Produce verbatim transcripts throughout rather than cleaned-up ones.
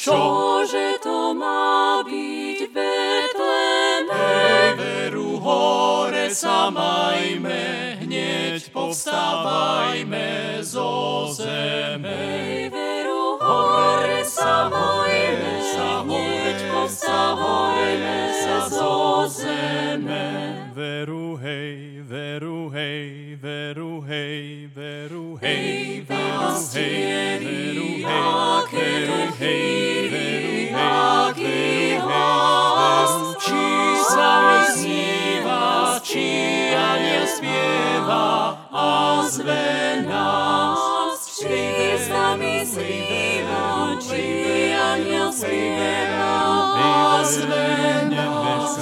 Čože to má byť v Betleme? Hej, veru hore sa majme, hneď povstávajme zo zeme. Hej, veru hore sa majme, hneď povstávajme zo zeme. Veru hej, veru hej, veru hej, veru hej, Hej, veru hej, veru hej, aké veru to hej, chvíli, veru hej, aký veru hlas, hej, či sa mi sníva, či aniel spieva a zve nás. Či sa mi sníva, či aniel spieva a zve nás.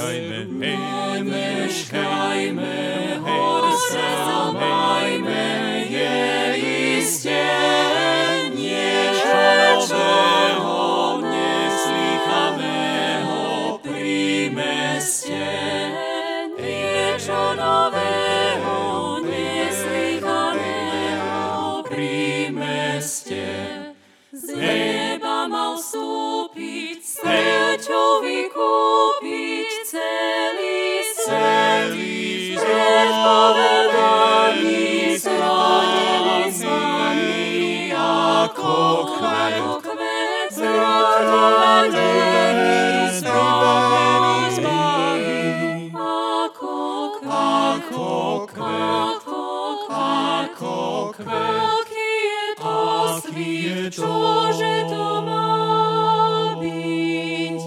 Nemeškajme, hore sa majme, je iste niečo nového, neslýchaného pri meste. Niečo nového, neslýchaného pri meste. Z neba mal vstúpiť, smrťou vykúpiť celý Celý svet, povedaný zranený ako kvet, zranený zbavený ako kvet, ako kvet. Aký je to svík, čože to má byť?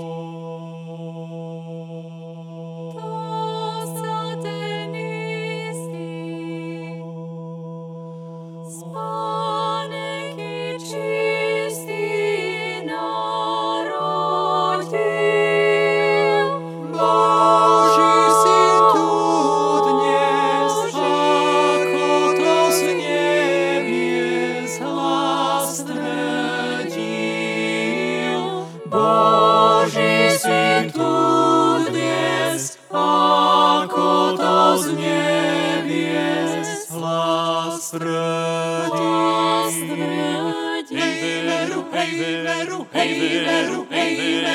Hej, veru, hej, veru, hej, veru, hej, veru,